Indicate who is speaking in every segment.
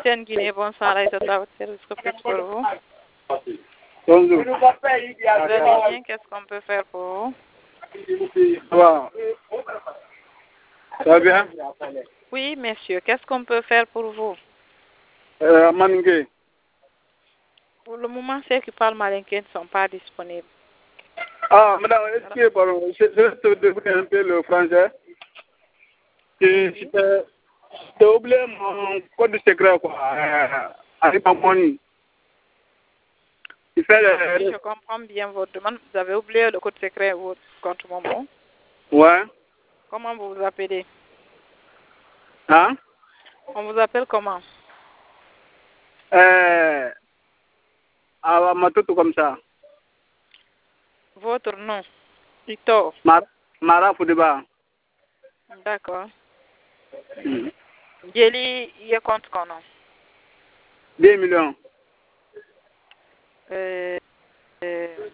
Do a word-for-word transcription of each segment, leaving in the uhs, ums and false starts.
Speaker 1: Capitaine Guinée, bonsoir, et votre service complet pour vous.
Speaker 2: Bonjour.
Speaker 1: Vous allez bien, qu'est-ce qu'on peut faire pour vous?
Speaker 2: Ça va? Ça va bien?
Speaker 1: Oui, monsieur, qu'est-ce qu'on peut faire pour vous?
Speaker 2: Euh, Maningue.
Speaker 1: Pour le moment, ceux qui parlent malinké ne sont pas disponibles.
Speaker 2: Ah, madame, est-ce que, pardon, je je te découvrir un peu le français? Je je t'ai j'ai oublié mon code secret, quoi. Euh, avec ma money. Il fait
Speaker 1: Oui,
Speaker 2: le...
Speaker 1: je comprends bien votre demande. Vous avez oublié le code secret de votre compte Momo.
Speaker 2: Ouais.
Speaker 1: Comment vous vous appelez?
Speaker 2: Hein?
Speaker 1: On vous appelle comment?
Speaker 2: Euh... Ah, ma tout comme ça.
Speaker 1: Votre nom? Ito.
Speaker 2: Mar Mara Foudeba.
Speaker 1: D'accord.
Speaker 2: Mm.
Speaker 1: Jeli, il compte comment?
Speaker 2: deux millions.
Speaker 1: Euh, euh,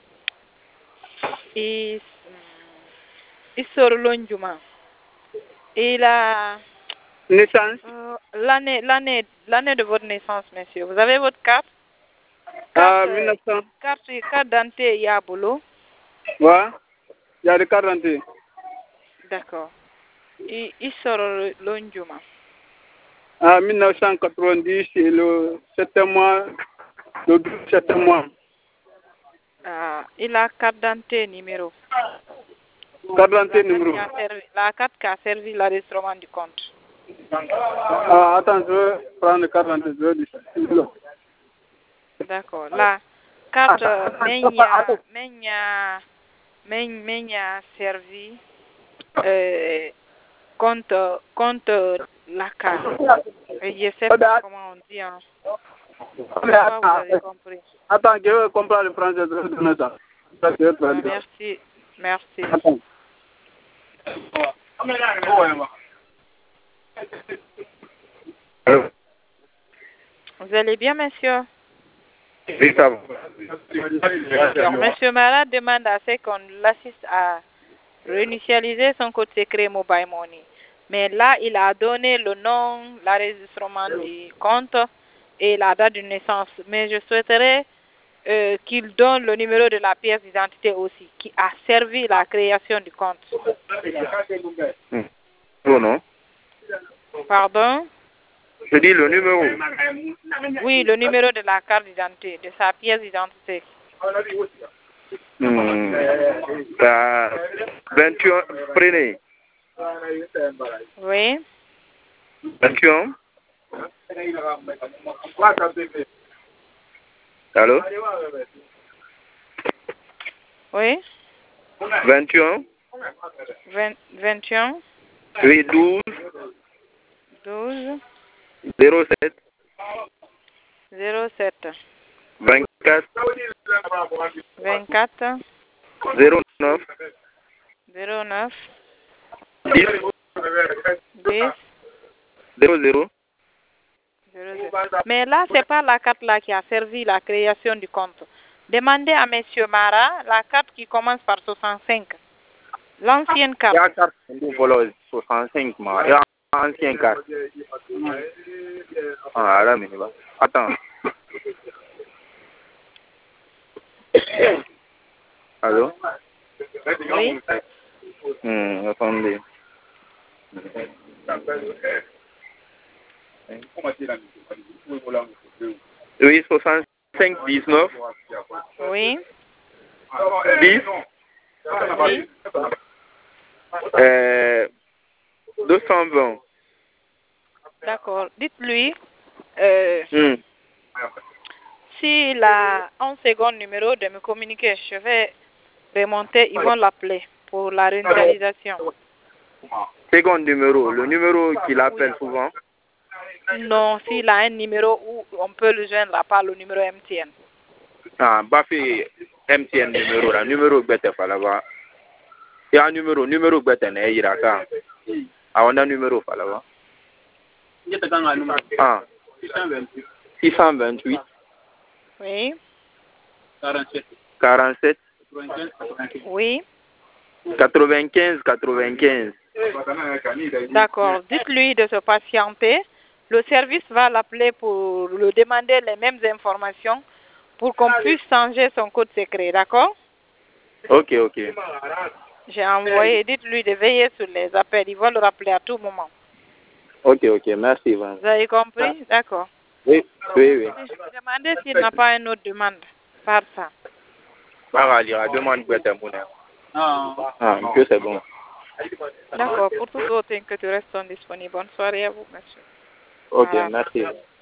Speaker 1: il, il sort l'onjuma. Et la,
Speaker 2: Naissance?
Speaker 1: euh, l'année, l'année, l'année de votre naissance, monsieur. Vous avez votre carte?
Speaker 2: Ah,
Speaker 1: Carte,
Speaker 2: mille neuf cents.
Speaker 1: carte, carte d'identité Yabolo.
Speaker 2: Ouais. Il y a des quarante.
Speaker 1: D'accord. Il, il sort l'onjuma.
Speaker 2: En mille neuf cent quatre-vingt-dix, c'est le septième mois, le douze septième mois.
Speaker 1: Ah, il a carte d'identité numéro.
Speaker 2: Carte
Speaker 1: La
Speaker 2: d'identité
Speaker 1: carte,
Speaker 2: numéro.
Speaker 1: qui a servi, la carte qui a servi l'enregistrement du compte.
Speaker 2: Ah, attends, je vais prendre le carte d'identité. Je vais dire ça.
Speaker 1: D'accord. La carte Menya, Menya, Menya, Menya servi euh, compte, compte la carte. Et je sais pas comment on dit. Hein. Pourquoi vous avez compris?
Speaker 2: Attends, je vais comprendre le français. Je vais donner ça. Ça, je vais
Speaker 1: Ah,
Speaker 2: traduire.
Speaker 1: merci. Merci.
Speaker 2: Attends. Allô?
Speaker 1: Vous allez bien, monsieur?
Speaker 2: Oui, ça va.
Speaker 1: Alors, monsieur Mara demande à ce qu'on l'assiste à réinitialiser son code secret Mobile Money. Mais là, il a donné le nom, l'enregistrement du compte et la date de naissance. Mais je souhaiterais euh, qu'il donne le numéro de la pièce d'identité aussi, qui a servi la création du compte.
Speaker 2: Hmm. Oh non.
Speaker 1: Pardon?
Speaker 2: Je dis le numéro.
Speaker 1: Oui, le numéro de la carte d'identité, de sa pièce d'identité.
Speaker 2: Hmm. Bah, vingt-et-un, prenez.
Speaker 1: Oui.
Speaker 2: vingt-et-un. Allô?
Speaker 1: Oui.
Speaker 2: vingt-et-un.
Speaker 1: vingt, vingt et un.
Speaker 2: Oui, douze.
Speaker 1: douze.
Speaker 2: zéro sept.
Speaker 1: zéro sept.
Speaker 2: vingt-quatre.
Speaker 1: vingt-quatre.
Speaker 2: zéro neuf.
Speaker 1: zéro neuf.
Speaker 2: dix.
Speaker 1: dix.
Speaker 2: zéro zéro.
Speaker 1: Mais là, c'est pas la carte là qui a servi la création du compte. Demandez à monsieur Mara la carte qui commence par soixante-cinq. L'ancienne carte.
Speaker 2: La carte du volant soixante-cinq, ma. Il y a une ancienne carte. Ah, là, mais va. Attends. Allô?
Speaker 1: Oui.
Speaker 2: Hmm, attendez. Oui, soixante-cinq, dix-neuf.
Speaker 1: Oui.
Speaker 2: dix.
Speaker 1: Oui.
Speaker 2: Euh, deux cent vingt.
Speaker 1: D'accord. Dites-lui euh,
Speaker 2: Hmm.
Speaker 1: s'il a un second numéro de me communiquer, je vais remonter, ils vont l'appeler pour la réinitialisation.
Speaker 2: Second numéro, le numéro qu'il appelle souvent.
Speaker 1: Non, s'il a un numéro où on peut le joindre à part le numéro M T N.
Speaker 2: Ah, Bafi M T N numéro, là, numéro bête là-bas. Il y a un numéro, numéro bête, il y a un Ah, on a un numéro là-bas. Ah, six cent vingt-huit.
Speaker 1: Oui.
Speaker 2: quarante-sept.
Speaker 1: Oui.
Speaker 2: quatre-vingt-quinze, quatre-vingt-quinze.
Speaker 1: D'accord. Dites-lui de se patienter le service va l'appeler pour lui demander les mêmes informations pour qu'on puisse changer son code secret, d'accord?
Speaker 2: Ok, ok.
Speaker 1: J'ai envoyé, dites-lui de veiller sur les appels, il va le rappeler à tout moment.
Speaker 2: Ok, ok, merci. Vraiment.
Speaker 1: Vous avez compris? D'accord.
Speaker 2: Oui, oui, oui.
Speaker 1: Je me demandais s'il n'a pas une autre demande par ça.
Speaker 2: Ah, il y a demande pour être mon Ah, monsieur, c'est bon.
Speaker 1: D'accord, pour toute autre que tu restes disponible. Bonne soirée à vous, monsieur.
Speaker 2: Ok,
Speaker 1: Voilà.
Speaker 2: merci.